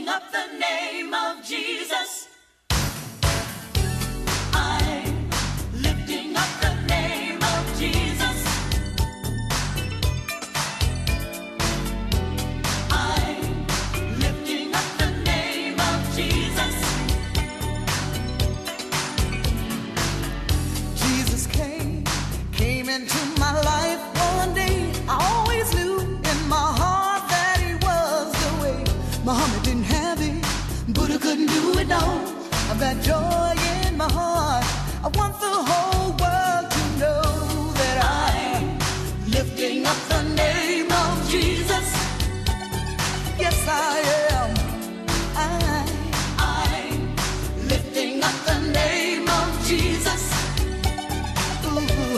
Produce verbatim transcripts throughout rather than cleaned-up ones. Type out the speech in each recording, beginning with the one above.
lifting up the name of Jesus. I'm lifting up the name of Jesus. I'm lifting up the name of Jesus. Jesus came, came into my life one day. I always knew in my heart that he was the way. Muhammad didn't have it, Buddha couldn't do it, no. I've got joy in my heart. I want the whole world to know that I'm lifting up the name of Jesus. Yes, I am. I, I'm lifting up the name of Jesus. ooh,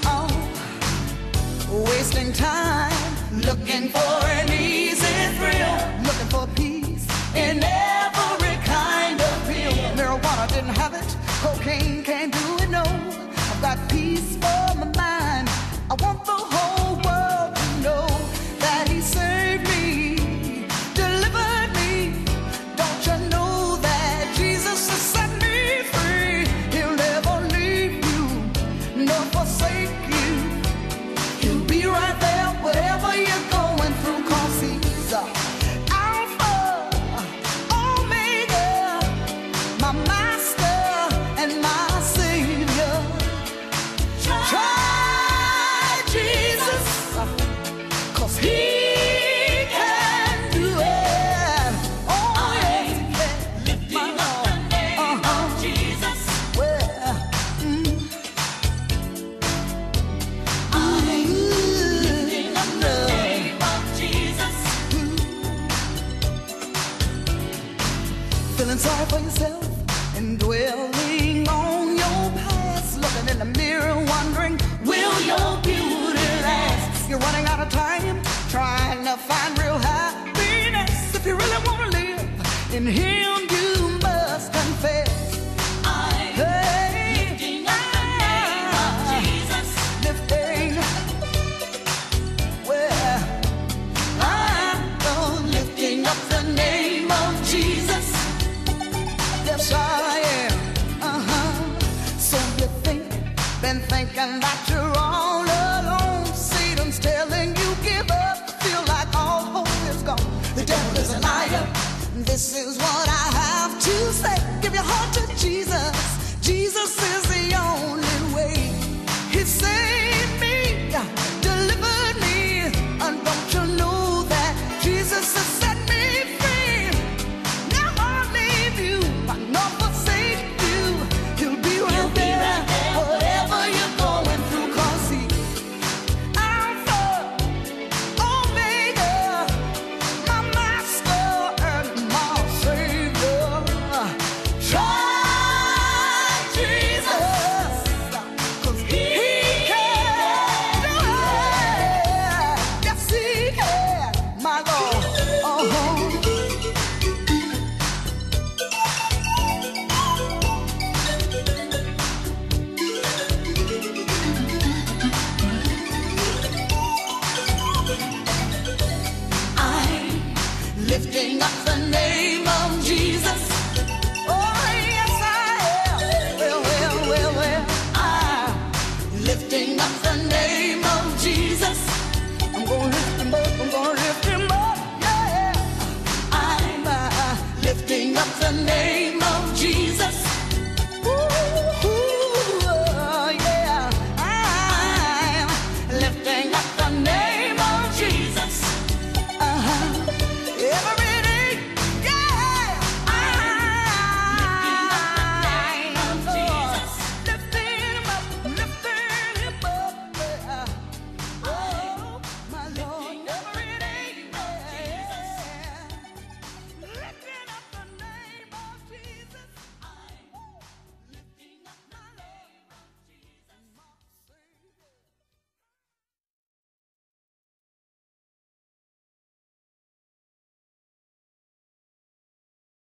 oh, wasting time looking for an easy thrill, looking for peace in every kind of pill. Marijuana didn't have it, cocaine can't do it, no. I've got peace for my mind. I want the whole world to know that he saved me, delivered me. Don't you know that Jesus has set me free? He'll never leave you, nor forsake you. He'll be right there whatever you're going through, 'cause he's uh, Alpha, Omega, my master and my savior. Try Jesus, 'cause he can do it. Oh, yes, he can. Lifting My up the Lord. name Uh-huh. of Jesus. Well, mm, I'm lifting up the name of Jesus. feeling sorry for yourself and dwelling on your past, looking in the mirror wondering, will your beauty last? You're running out of time trying to find real happiness. If you really want to live in him, you must confess. I'm Hey, lifting up the name of Jesus. lifting, well, I'm lifting up the name of Jesus. Yes, I am. Uh-huh. So you think, been thinking that you're all alone. Satan's telling you give up, feel like all hope is gone. The devil is a liar. This is what I have to say. Give your heart to Jesus. Jesus is the only way.